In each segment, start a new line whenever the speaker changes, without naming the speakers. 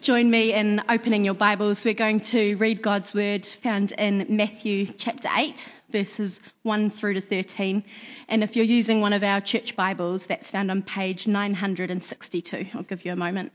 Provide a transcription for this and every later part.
Join me in opening your Bibles. We're going to read God's word found in Matthew chapter 8, verses 1 through to 13. And if you're using one of our church Bibles, that's found on page 962. I'll give you a moment.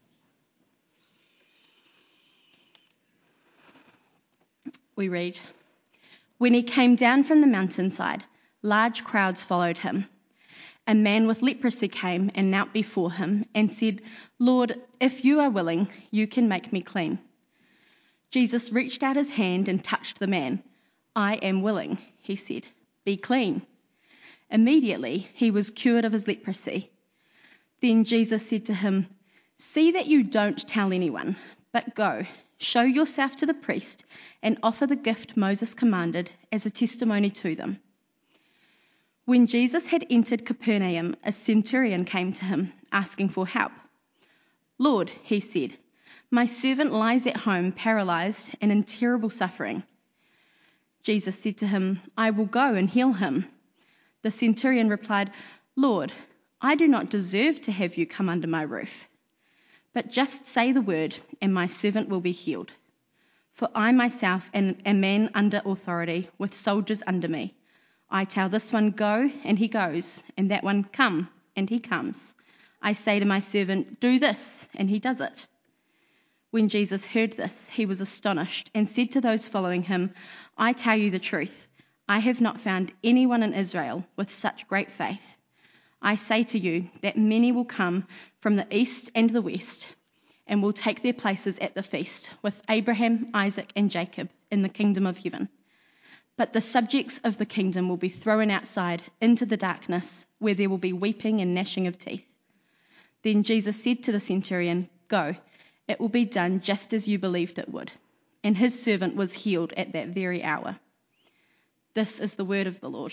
We read, "When he came down from the mountainside, large crowds followed him. A man with leprosy came and knelt before him and said, 'Lord, if you are willing, you can make me clean.' Jesus reached out his hand and touched the man. 'I am willing,' he said. 'Be clean.' Immediately he was cured of his leprosy. Then Jesus said to him, 'See that you don't tell anyone, but go, show yourself to the priest and offer the gift Moses commanded as a testimony to them.' When Jesus had entered Capernaum, a centurion came to him, asking for help. 'Lord,' he said, 'my servant lies at home paralyzed and in terrible suffering.' Jesus said to him, 'I will go and heal him.' The centurion replied, 'Lord, I do not deserve to have you come under my roof, but just say the word and my servant will be healed. For I myself am a man under authority with soldiers under me. I tell this one, go, and he goes, and that one, come, and he comes. I say to my servant, do this, and he does it.' When Jesus heard this, he was astonished and said to those following him, 'I tell you the truth, I have not found anyone in Israel with such great faith. I say to you that many will come from the east and the west and will take their places at the feast with Abraham, Isaac, and Jacob in the kingdom of heaven. But the subjects of the kingdom will be thrown outside into the darkness, where there will be weeping and gnashing of teeth.' Then Jesus said to the centurion, 'Go, it will be done just as you believed it would.' And his servant was healed at that very hour." This is the word of the Lord.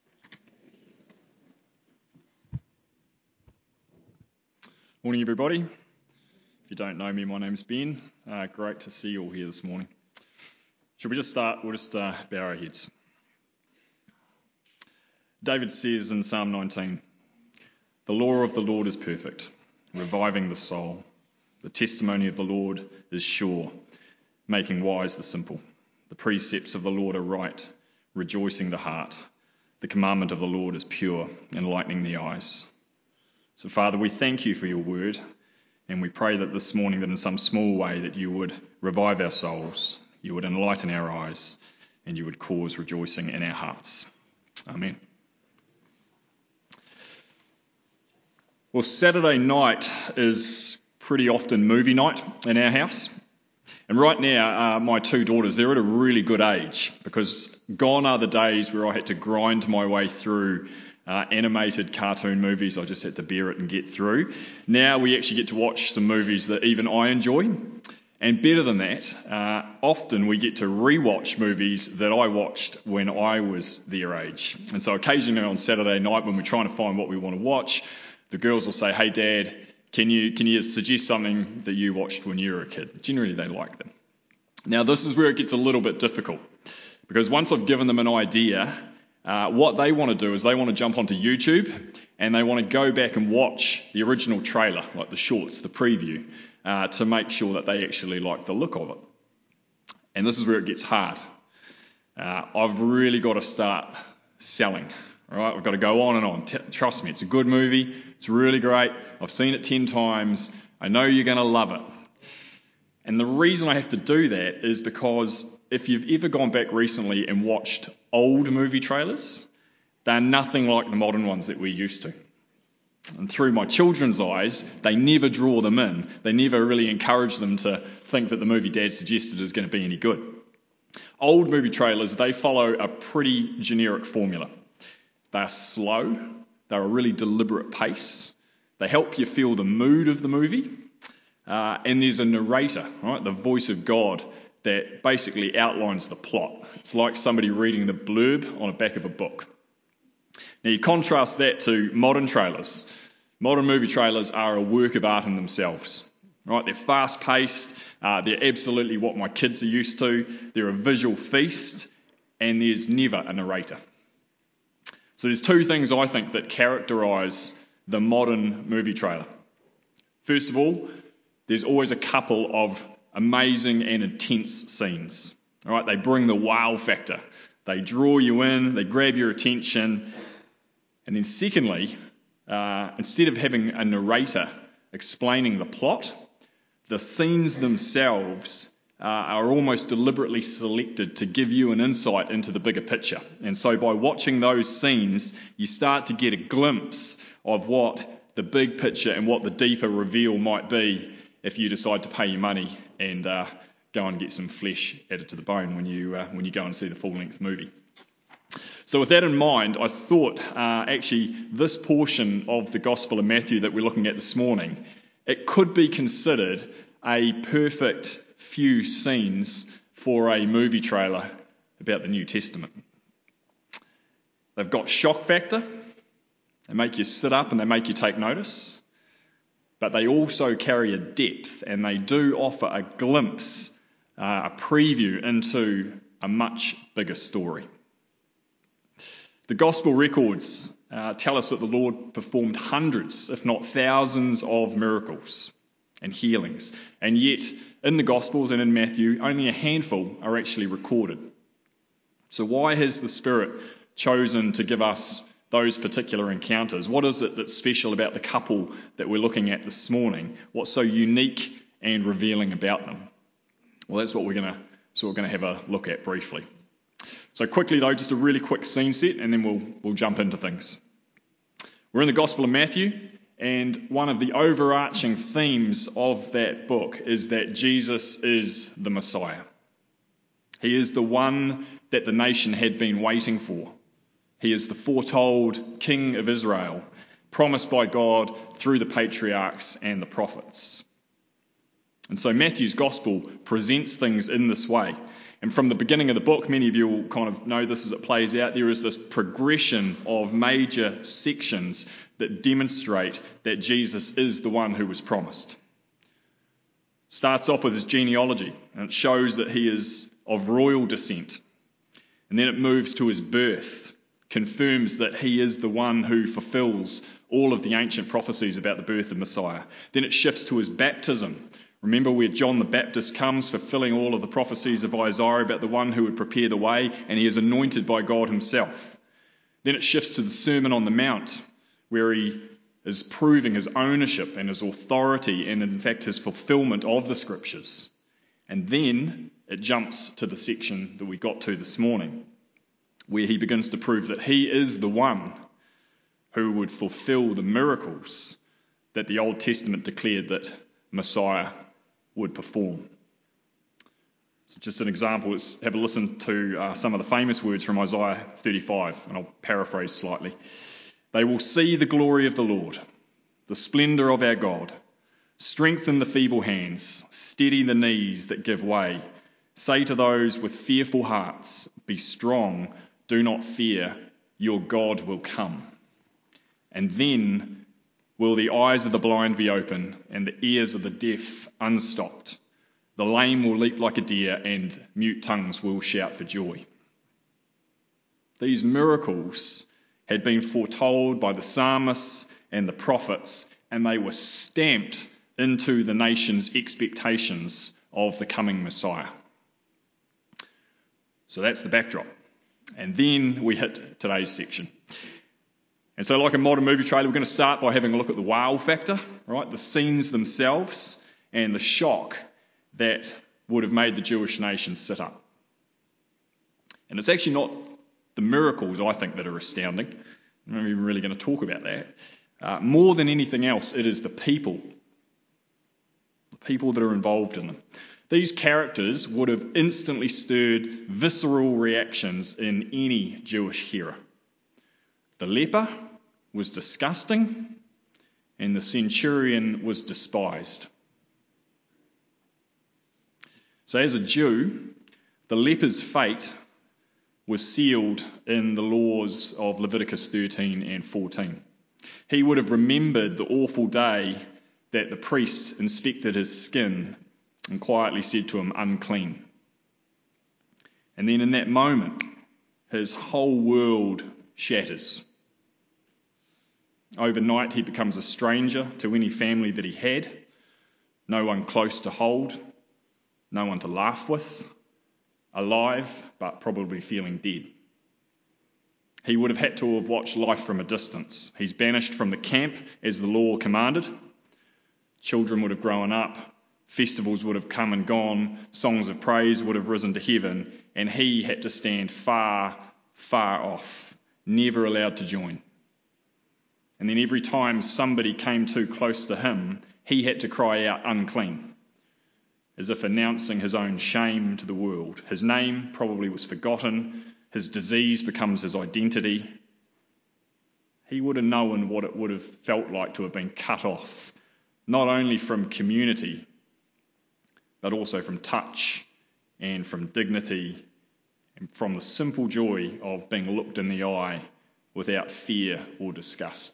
Morning, everybody. If you don't know me, my name's Ben. Great to see you all here this morning. Should we just start? We'll just bow our heads. David says in Psalm 19, "The law of the Lord is perfect, reviving the soul. The testimony of the Lord is sure, making wise the simple. The precepts of the Lord are right, rejoicing the heart. The commandment of the Lord is pure, enlightening the eyes." So, Father, we thank you for your word, and we pray that this morning, that in some small way, that you would revive our souls, you would enlighten our eyes, and you would cause rejoicing in our hearts. Amen. Well, Saturday night is pretty often movie night in our house. And right now, my two daughters, they're at a really good age, because gone are the days where I had to grind my way through animated cartoon movies. I just had to bear it and get through. Now we actually get to watch some movies that even I enjoy. And better than that, often we get to rewatch movies that I watched when I was their age. And so occasionally on Saturday night, when we're trying to find what we want to watch, the girls will say, "Hey Dad, can you suggest something that you watched when you were a kid?" Generally they like them. Now this is where it gets a little bit difficult, because once I've given them an idea, what they want to do is they want to jump onto YouTube and they want to go back and watch the original trailer, like the shorts, the preview, to make sure that they actually like the look of it. And this is where it gets hard. I've really got to start selling. All right, we've got to go on and on. Trust me, it's a good movie. It's really great. I've seen it 10 times. I know you're going to love it. And the reason I have to do that is because if you've ever gone back recently and watched old movie trailers, they're nothing like the modern ones that we're used to. And through my children's eyes, they never draw them in. They never really encourage them to think that the movie Dad suggested is going to be any good. Old movie trailers, they follow a pretty generic formula. They're slow, they're a really deliberate pace, they help you feel the mood of the movie, and there's a narrator, right, the voice of God, that basically outlines the plot. It's like somebody reading the blurb on the back of a book. Now you contrast that to modern trailers. Modern movie trailers are a work of art in themselves. Right? They're fast-paced, they're absolutely what my kids are used to, they're a visual feast, and there's never a narrator. So there's two things I think that characterise the modern movie trailer. First of all, there's always a couple of amazing and intense scenes. All right, they bring the wow factor. They draw you in, they grab your attention. And then secondly, instead of having a narrator explaining the plot, the scenes themselves are almost deliberately selected to give you an insight into the bigger picture. And so by watching those scenes, you start to get a glimpse of what the big picture and what the deeper reveal might be if you decide to pay your money and go and get some flesh added to the bone when you go and see the full-length movie. So with that in mind, I thought actually this portion of the Gospel of Matthew that we're looking at this morning, it could be considered a perfect few scenes for a movie trailer about the New Testament. They've got shock factor, they make you sit up and they make you take notice, but they also carry a depth and they do offer a glimpse, a preview into a much bigger story. The Gospel records tell us that the Lord performed hundreds, if not thousands, of miracles and healings. And yet, in the Gospels and in Matthew, only a handful are actually recorded. So why has the Spirit chosen to give us those particular encounters? What is it that's special about the couple that we're looking at this morning? What's so unique and revealing about them? Well, that's what we're going to have a look at briefly. So quickly though, just a really quick scene set and then we'll jump into things. We're in the Gospel of Matthew, and one of the overarching themes of that book is that Jesus is the Messiah. He is the one that the nation had been waiting for. He is the foretold King of Israel, promised by God through the patriarchs and the prophets. And so Matthew's Gospel presents things in this way. And from the beginning of the book, many of you will kind of know this as it plays out, there is this progression of major sections that demonstrate that Jesus is the one who was promised. Starts off with his genealogy, and it shows that he is of royal descent. And then it moves to his birth, confirms that he is the one who fulfills all of the ancient prophecies about the birth of Messiah. Then it shifts to his baptism. Remember where John the Baptist comes, fulfilling all of the prophecies of Isaiah about the one who would prepare the way, and he is anointed by God himself. Then it shifts to the Sermon on the Mount, where he is proving his ownership and his authority and in fact his fulfillment of the scriptures. And then it jumps to the section that we got to this morning, where he begins to prove that he is the one who would fulfill the miracles that the Old Testament declared that Messiah would perform. So just an example, let's have a listen to some of the famous words from Isaiah 35, and I'll paraphrase slightly. They will see the glory of the Lord, the splendour of our God. Strengthen the feeble hands, steady the knees that give way. Say to those with fearful hearts, be strong, do not fear, your God will come. And then will the eyes of the blind be open and the ears of the deaf unstopped. The lame will leap like a deer and mute tongues will shout for joy. These miracles had been foretold by the psalmists and the prophets, and they were stamped into the nation's expectations of the coming Messiah. So that's the backdrop. And then we hit today's section. And so like a modern movie trailer, we're going to start by having a look at the wow factor, right? The scenes themselves and the shock that would have made the Jewish nation sit up. And it's actually not the miracles, I think, that are astounding. I'm not even really going to talk about that. More than anything else, it is the people that are involved in them. These characters would have instantly stirred visceral reactions in any Jewish hearer. The leper was disgusting, and the centurion was despised. So as a Jew, the leper's fate was sealed in the laws of Leviticus 13 and 14. He would have remembered the awful day that the priest inspected his skin and quietly said to him, unclean. And then in that moment, his whole world shatters. Overnight, he becomes a stranger to any family that he had. no one close to hold, no one to laugh with, alive but probably feeling dead. He would have had to have watched life from a distance. He's banished from the camp as the law commanded. Children would have grown up, festivals would have come and gone, songs of praise would have risen to heaven, and he had to stand far, far off, never allowed to join. And then every time somebody came too close to him, he had to cry out, unclean, as if announcing his own shame to the world. His name probably was forgotten. His disease becomes his identity. He would have known what it would have felt like to have been cut off, not only from community, but also from touch and from dignity and from the simple joy of being looked in the eye without fear or disgust.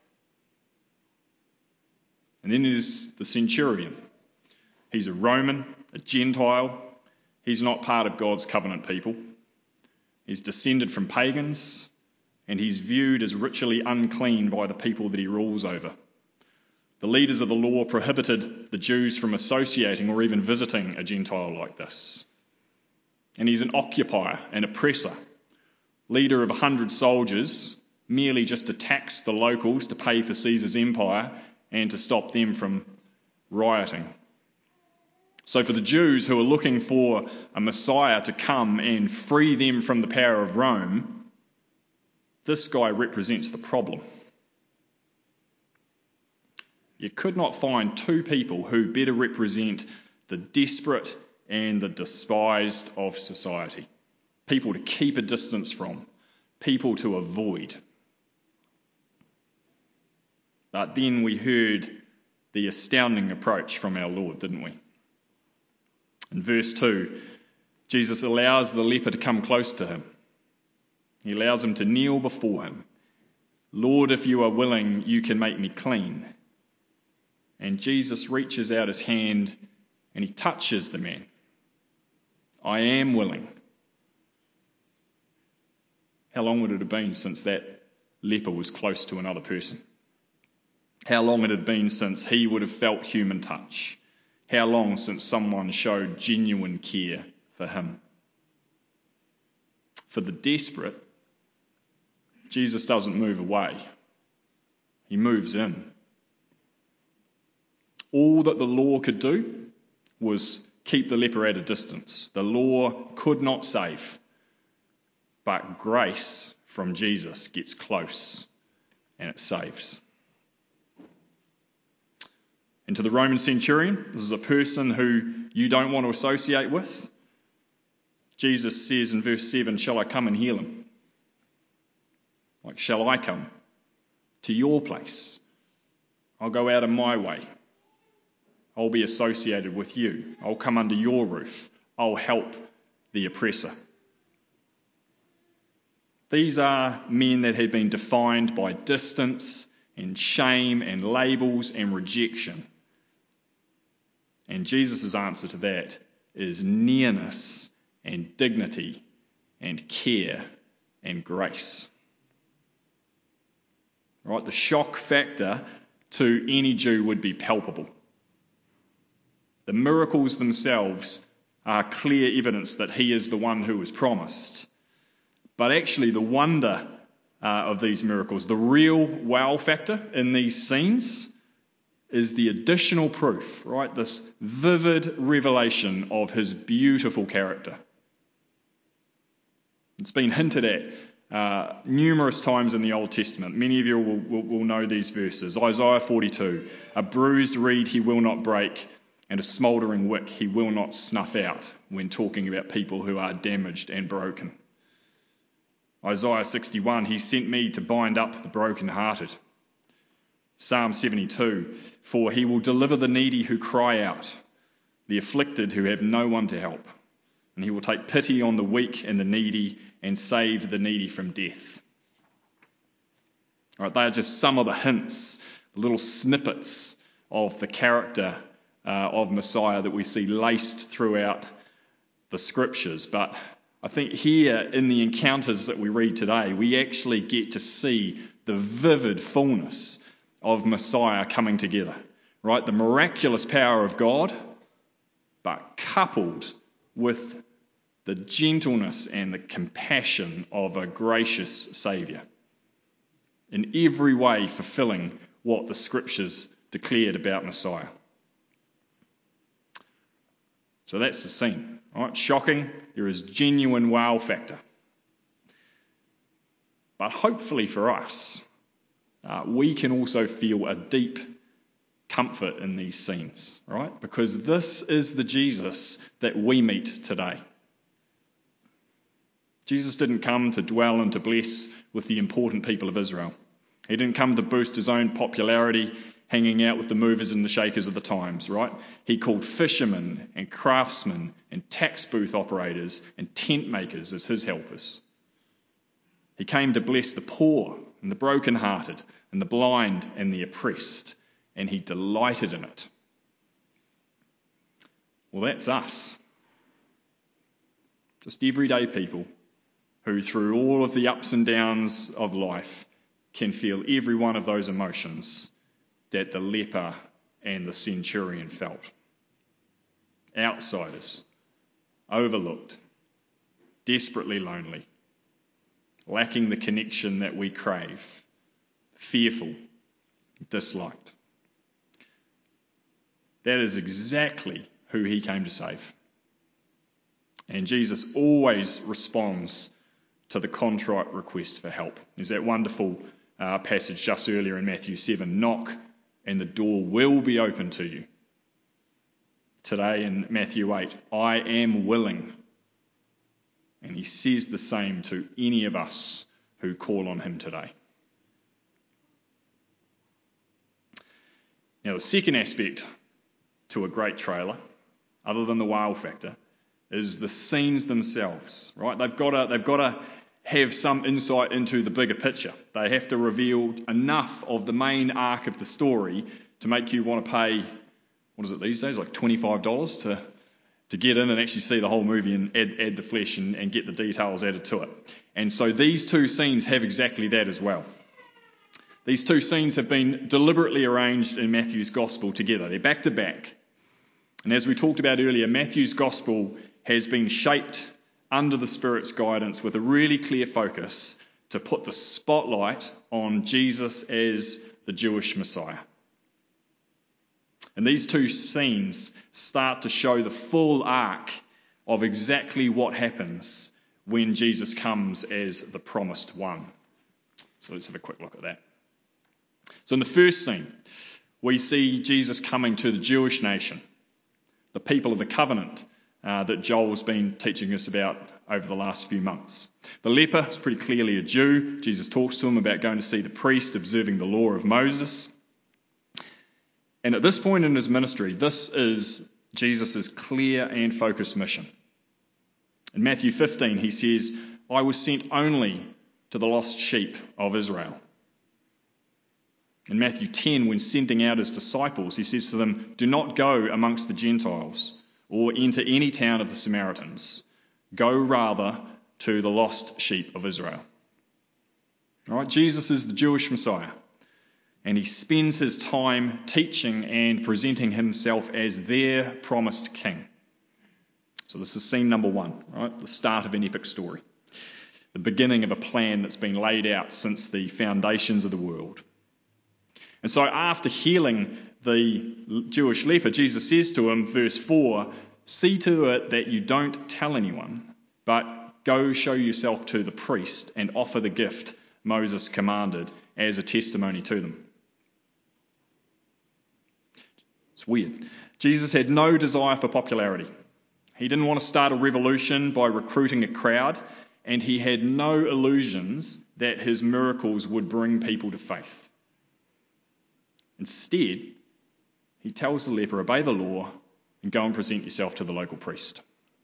And then there's the centurion. He's a Roman, a Gentile. He's not part of God's covenant people. He's descended from pagans, and he's viewed as ritually unclean by the people that he rules over. The leaders of the law prohibited the Jews from associating or even visiting a Gentile like this. And he's an occupier, an oppressor, leader of 100 soldiers, merely just to tax the locals to pay for Caesar's empire and to stop them from rioting. So for the Jews who are looking for a Messiah to come and free them from the power of Rome, this guy represents the problem. You could not find two people who better represent the desperate and the despised of society. People to keep a distance from, people to avoid. But then we heard the astounding approach from our Lord, didn't we? In verse 2, Jesus allows the leper to come close to him. He allows him to kneel before him. Lord, if you are willing, you can make me clean. And Jesus reaches out his hand and he touches the man. I am willing. How long would it have been since that leper was close to another person? How long it had been since he would have felt human touch? How long since someone showed genuine care for him? For the desperate, Jesus doesn't move away. He moves in. All that the law could do was keep the leper at a distance. The law could not save. But grace from Jesus gets close and it saves. And to the Roman centurion, this is a person who you don't want to associate with. Jesus says in verse 7, shall I come and heal him? Like, shall I come to your place? I'll go out of my way. I'll be associated with you. I'll come under your roof. I'll help the oppressor. These are men that had been defined by distance and shame and labels and rejection. And Jesus' answer to that is nearness and dignity and care and grace. Right? The shock factor to any Jew would be palpable. The miracles themselves are clear evidence that he is the one who was promised. But actually the wonder of these miracles, the real wow factor in these scenes, is the additional proof, right? This vivid revelation of his beautiful character. It's been hinted at numerous times in the Old Testament. Many of you will know these verses. Isaiah 42, a bruised reed he will not break, and a smouldering wick he will not snuff out, when talking about people who are damaged and broken. Isaiah 61, he sent me to bind up the brokenhearted. Psalm 72, for he will deliver the needy who cry out, the afflicted who have no one to help. And he will take pity on the weak and the needy and save the needy from death. All right, they are just some of the hints, little snippets of the character of Messiah that we see laced throughout the scriptures. But I think here in the encounters that we read today, we actually get to see the vivid fullness of Messiah coming together. right? The miraculous power of God, but coupled with the gentleness and the compassion of a gracious Saviour, in every way fulfilling what the Scriptures declared about Messiah. So that's the scene. Right? Shocking. There is genuine wow factor. But hopefully for us, we can also feel a deep comfort in these scenes, right? Because this is the Jesus that we meet today. Jesus didn't come to dwell and to bless with the important people of Israel. He didn't come to boost his own popularity, hanging out with the movers and the shakers of the times, right? He called fishermen and craftsmen and tax booth operators and tent makers as his helpers. He came to bless the poor and the brokenhearted and the blind and the oppressed, and he delighted in it. Well, that's us. Just everyday people who, through all of the ups and downs of life, can feel every one of those emotions that the leper and the centurion felt. Outsiders, overlooked, desperately lonely, lacking the connection that we crave, fearful, disliked. That is exactly who he came to save. And Jesus always responds to the contrite request for help. There's that wonderful passage just earlier in Matthew 7, knock and the door will be open to you. Today in Matthew 8, I am willing. And he says the same to any of us who call on him today. Now, the second aspect to a great trailer, other than the wow factor, is the scenes themselves, right? They've got to have some insight into the bigger picture. They have to reveal enough of the main arc of the story to make you want to pay, what is it these days, like $25 to get in and actually see the whole movie and add the flesh and get the details added to it. And so these two scenes have exactly that as well. These two scenes have been deliberately arranged in Matthew's Gospel together. They're back to back. And as we talked about earlier, Matthew's Gospel has been shaped under the Spirit's guidance with a really clear focus to put the spotlight on Jesus as the Jewish Messiah. And these two scenes start to show the full arc of exactly what happens when Jesus comes as the promised one. So let's have a quick look at that. So in the first scene, we see Jesus coming to the Jewish nation, the people of the covenant that Joel's been teaching us about over the last few months. The leper is pretty clearly a Jew. Jesus talks to him about going to see the priest, observing the law of Moses. And at this point in his ministry, this is Jesus' clear and focused mission. In Matthew 15, he says, I was sent only to the lost sheep of Israel. In Matthew 10, when sending out his disciples, he says to them, do not go amongst the Gentiles or enter any town of the Samaritans. Go rather to the lost sheep of Israel. All right, Jesus is the Jewish Messiah, and he spends his time teaching and presenting himself as their promised king. So this is scene number one, right? The start of an epic story, the beginning of a plan that's been laid out since the foundations of the world. And so after healing the Jewish leper, Jesus says to him, verse 4, see to it that you don't tell anyone, but go show yourself to the priest and offer the gift Moses commanded as a testimony to them. It's weird. Jesus had no desire for popularity. He didn't want to start a revolution by recruiting a crowd, and he had no illusions that his miracles would bring people to faith. Instead, he tells the leper, obey the law and go and present yourself to the local priest.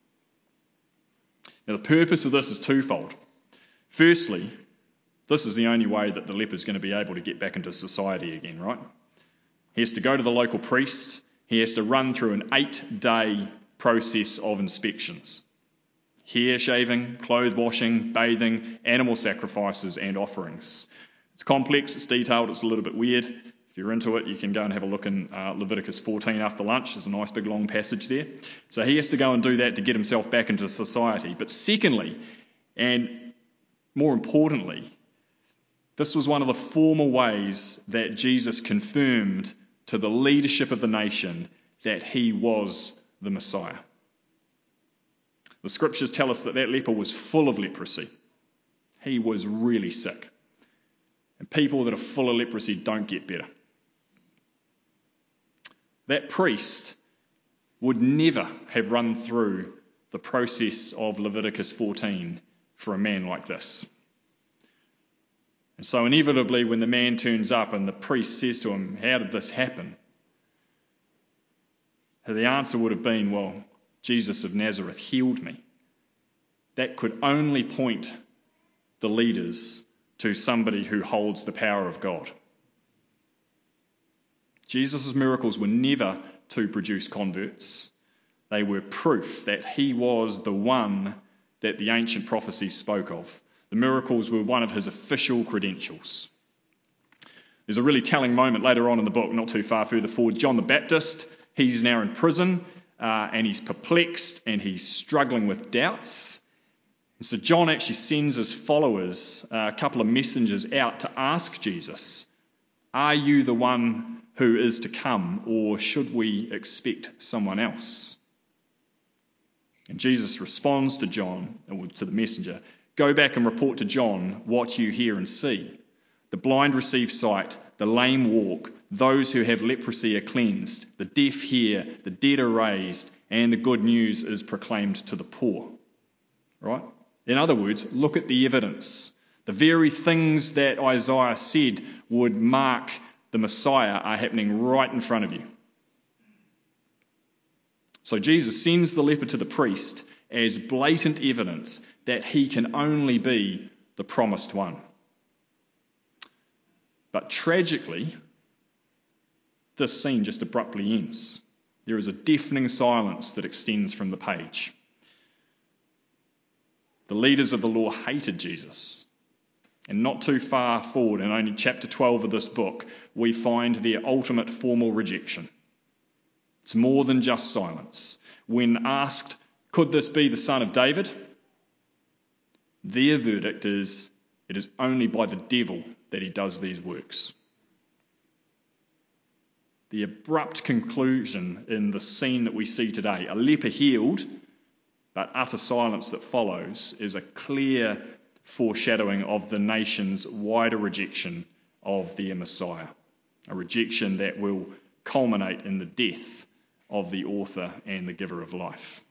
Now, the purpose of this is twofold. Firstly, this is the only way that the leper is going to be able to get back into society again, right? He has to go to the local priest. He has to run through an 8-day process of inspections. Hair shaving, clothes washing, bathing, animal sacrifices and offerings. It's complex, it's detailed, it's a little bit weird. If you're into it, you can go and have a look in Leviticus 14 after lunch. There's a nice big long passage there. So he has to go and do that to get himself back into society. But secondly, and more importantly, this was one of the formal ways that Jesus confirmed to the leadership of the nation that he was the Messiah. The scriptures tell us that leper was full of leprosy. He was really sick. And people that are full of leprosy don't get better. That priest would never have run through the process of Leviticus 14 for a man like this. And so inevitably, when the man turns up and the priest says to him, "How did this happen?" the answer would have been, "Well, Jesus of Nazareth healed me." That could only point the leaders to somebody who holds the power of God. Jesus' miracles were never to produce converts. They were proof that he was the one that the ancient prophecies spoke of. The miracles were one of his official credentials. There's a really telling moment later on in the book, not too far further forward. John the Baptist, he's now in prison and he's perplexed and he's struggling with doubts. And so John actually sends his followers, a couple of messengers out to ask Jesus, "Are you the one who is to come, or should we expect someone else?" And Jesus responds to John, or to the messenger, "Go back and report to John what you hear and see. The blind receive sight, the lame walk, those who have leprosy are cleansed, the deaf hear, the dead are raised, and the good news is proclaimed to the poor." Right? In other words, look at the evidence. The very things that Isaiah said would mark the Messiah are happening right in front of you. So Jesus sends the leper to the priest as blatant evidence that he can only be the promised one. But tragically, this scene just abruptly ends. There is a deafening silence that extends from the page. The leaders of the law hated Jesus. And not too far forward, in only chapter 12 of this book, we find their ultimate formal rejection. It's more than just silence. When asked, "Could this be the son of David?" their verdict is, it is only by the devil that he does these works. The abrupt conclusion in the scene that we see today, a leper healed, but utter silence that follows, is a clear foreshadowing of the nation's wider rejection of their Messiah, a rejection that will culminate in the death of the author and the giver of life.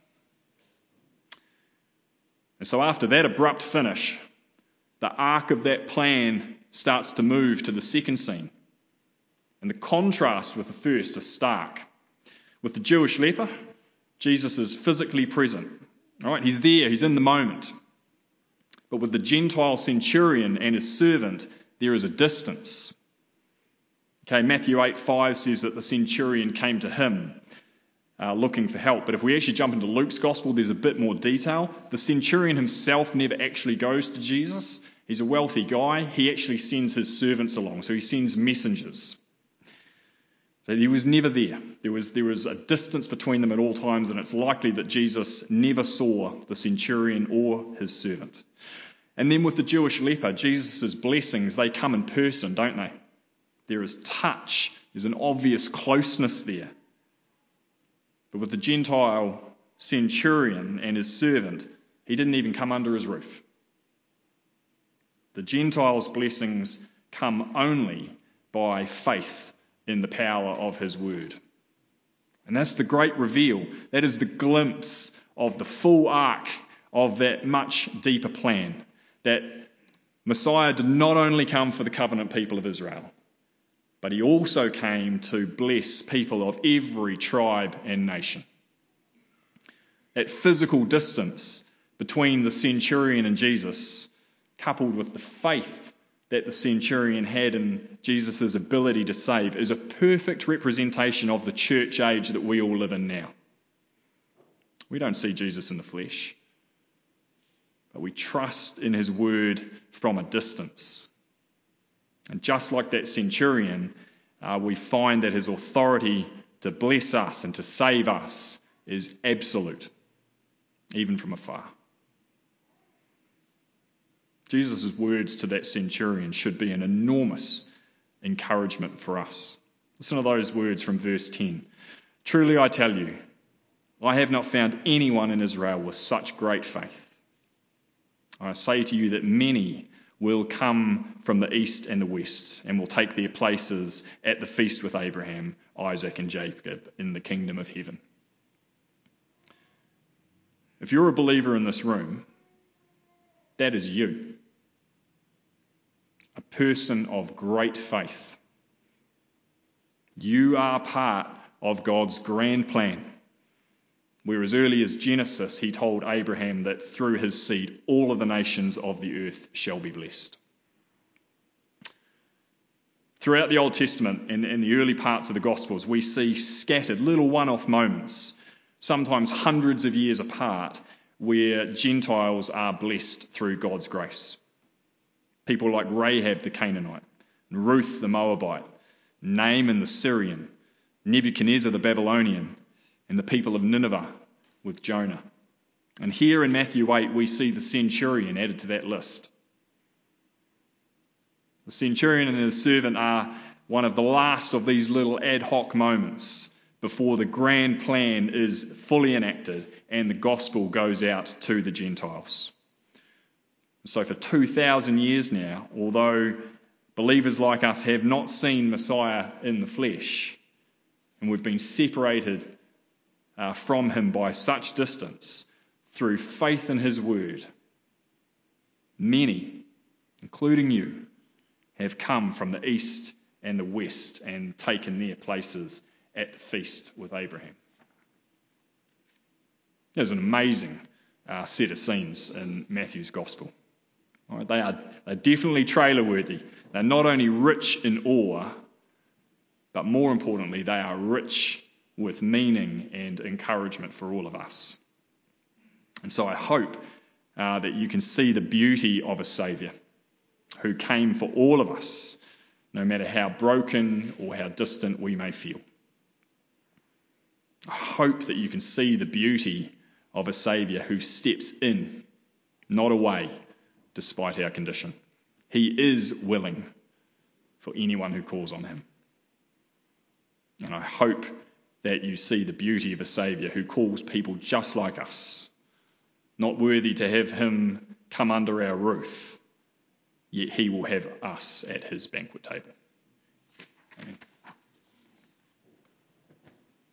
And so after that abrupt finish, the arc of that plan starts to move to the second scene. And the contrast with the first is stark. With the Jewish leper, Jesus is physically present. All right, he's there, he's in the moment. But with the Gentile centurion and his servant, there is a distance. Okay, Matthew 8:5 says that the centurion came to him looking for help. But if we actually jump into Luke's gospel, there's a bit more detail. The centurion himself never actually goes to Jesus. He's a wealthy guy. He actually sends his servants along, so he sends messengers. So he was never there. There was a distance between them at all times, and it's likely that Jesus never saw the centurion or his servant. And then with the Jewish leper, Jesus' blessings, they come in person, don't they? There is touch. There's an obvious closeness there. But with the Gentile centurion and his servant, he didn't even come under his roof. The Gentiles' blessings come only by faith in the power of his word. And that's the great reveal. That is the glimpse of the full arc of that much deeper plan. That Messiah did not only come for the covenant people of Israel, but he also came to bless people of every tribe and nation. That physical distance between the centurion and Jesus, coupled with the faith that the centurion had in Jesus' ability to save, is a perfect representation of the church age that we all live in now. We don't see Jesus in the flesh, but we trust in his word from a distance. And just like that centurion, we find that his authority to bless us and to save us is absolute, even from afar. Jesus' words to that centurion should be an enormous encouragement for us. Listen to those words from verse 10. Truly I tell you, I have not found anyone in Israel with such great faith. I say to you that many will come from the east and the west and will take their places at the feast with Abraham, Isaac and Jacob in the kingdom of heaven. If you're a believer in this room, that is you. A person of great faith. You are part of God's grand plan, where as early as Genesis he told Abraham that through his seed all of the nations of the earth shall be blessed. Throughout the Old Testament and in the early parts of the Gospels, we see scattered little one-off moments, sometimes hundreds of years apart, where Gentiles are blessed through God's grace. People like Rahab the Canaanite, Ruth the Moabite, Naaman the Syrian, Nebuchadnezzar the Babylonian, and the people of Nineveh with Jonah. And here in Matthew 8, we see the centurion added to that list. The centurion and his servant are one of the last of these little ad hoc moments before the grand plan is fully enacted and the gospel goes out to the Gentiles. So for 2,000 years now, although believers like us have not seen Messiah in the flesh, and we've been separated from him by such distance, through faith in his word, many, including you, have come from the east and the west and taken their places at the feast with Abraham. There's an amazing set of scenes in Matthew's Gospel. Right, they're definitely trailer-worthy. They're not only rich in awe, but more importantly, they are rich with meaning and encouragement for all of us. And so I hope that you can see the beauty of a Saviour who came for all of us, no matter how broken or how distant we may feel. I hope that you can see the beauty of a Saviour who steps in, not away, despite our condition. He is willing for anyone who calls on him. And I hope that you see the beauty of a Saviour who calls people just like us, not worthy to have him come under our roof, yet he will have us at his banquet table.